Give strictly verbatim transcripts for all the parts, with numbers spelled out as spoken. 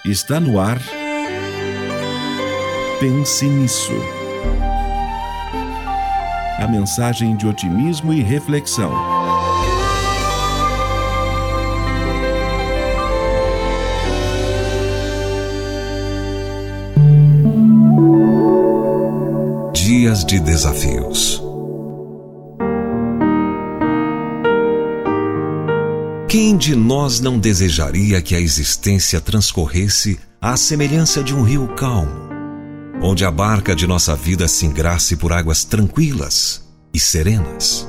Está no ar. Pense nisso. A mensagem de otimismo e reflexão. Dias de desafios. Quem de nós não desejaria que a existência transcorresse à semelhança de um rio calmo, onde a barca de nossa vida singrasse por águas tranquilas e serenas?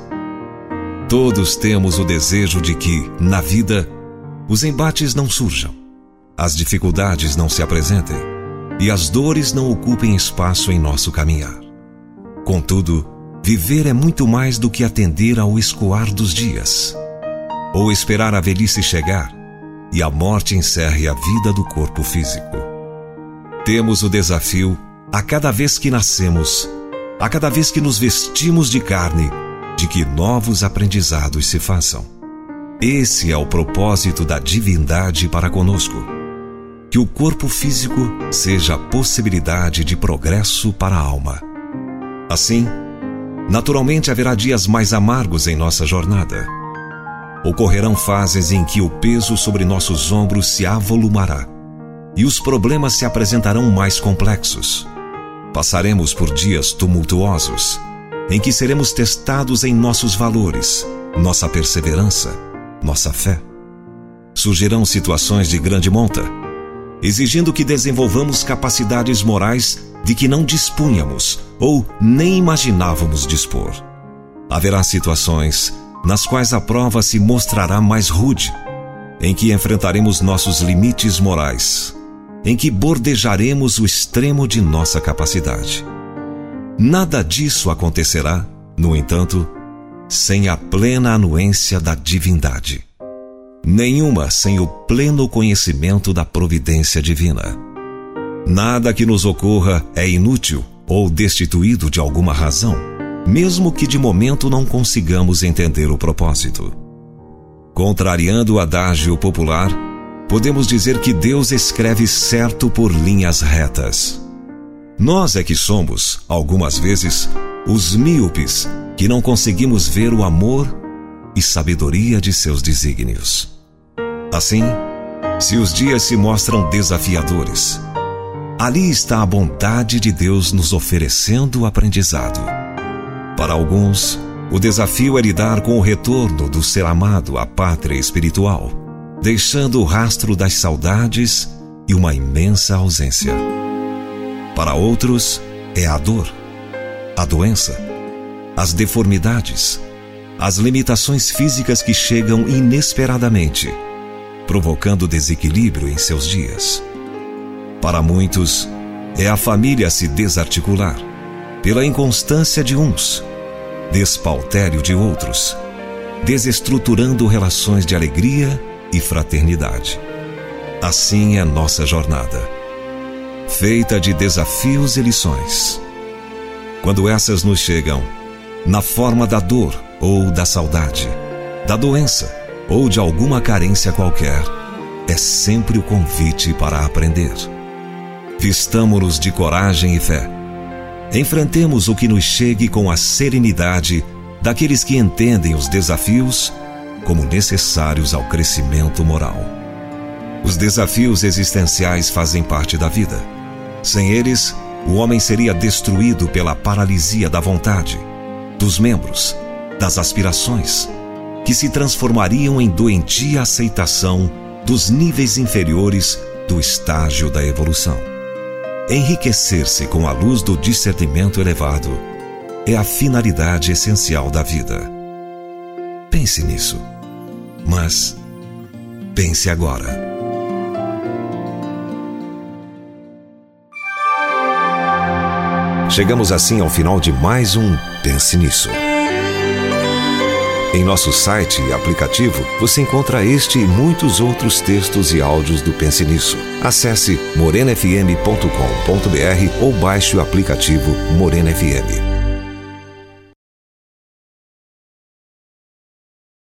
Todos temos o desejo de que, na vida, os embates não surjam, as dificuldades não se apresentem e as dores não ocupem espaço em nosso caminhar. Contudo, viver é muito mais do que atender ao escoar dos dias, ou esperar a velhice chegar e a morte encerre a vida do corpo físico. Temos o desafio, a cada vez que nascemos, a cada vez que nos vestimos de carne, de que novos aprendizados se façam. Esse é o propósito da divindade para conosco. Que o corpo físico seja a possibilidade de progresso para a alma. Assim, naturalmente haverá dias mais amargos em nossa jornada. Ocorrerão fases em que o peso sobre nossos ombros se avolumará e os problemas se apresentarão mais complexos. Passaremos por dias tumultuosos, em que seremos testados em nossos valores, nossa perseverança, nossa fé. Surgirão situações de grande monta, exigindo que desenvolvamos capacidades morais de que não dispunhamos ou nem imaginávamos dispor. Haverá situações nas quais a prova se mostrará mais rude, em que enfrentaremos nossos limites morais, em que bordejaremos o extremo de nossa capacidade. Nada disso acontecerá, no entanto, sem a plena anuência da divindade. Nenhuma sem o pleno conhecimento da providência divina. Nada que nos ocorra é inútil ou destituído de alguma razão, mesmo que de momento não consigamos entender o propósito. Contrariando o adágio popular, podemos dizer que Deus escreve certo por linhas retas. Nós é que somos, algumas vezes, os míopes que não conseguimos ver o amor e sabedoria de seus desígnios. Assim, se os dias se mostram desafiadores, ali está a bondade de Deus nos oferecendo o aprendizado. Para alguns, o desafio é lidar com o retorno do ser amado à pátria espiritual, deixando o rastro das saudades e uma imensa ausência. Para outros, é a dor, a doença, as deformidades, as limitações físicas que chegam inesperadamente, provocando desequilíbrio em seus dias. Para muitos, é a família se desarticular, pela inconstância de uns, despautério de outros, desestruturando relações de alegria e fraternidade. Assim é nossa jornada, feita de desafios e lições. Quando essas nos chegam, na forma da dor ou da saudade, da doença ou de alguma carência qualquer, é sempre o convite para aprender. Vistamo-nos de coragem e fé. Enfrentemos o que nos chegue com a serenidade daqueles que entendem os desafios como necessários ao crescimento moral. Os desafios existenciais fazem parte da vida. Sem eles, o homem seria destruído pela paralisia da vontade, dos membros, das aspirações, que se transformariam em doentia aceitação dos níveis inferiores do estágio da evolução. Enriquecer-se com a luz do discernimento elevado é a finalidade essencial da vida. Pense nisso, mas pense agora. Chegamos assim ao final de mais um Pense Nisso. Em nosso site e aplicativo, você encontra este e muitos outros textos e áudios do Pense Nisso. Acesse morena f m ponto com ponto b r ou baixe o aplicativo Morena F M.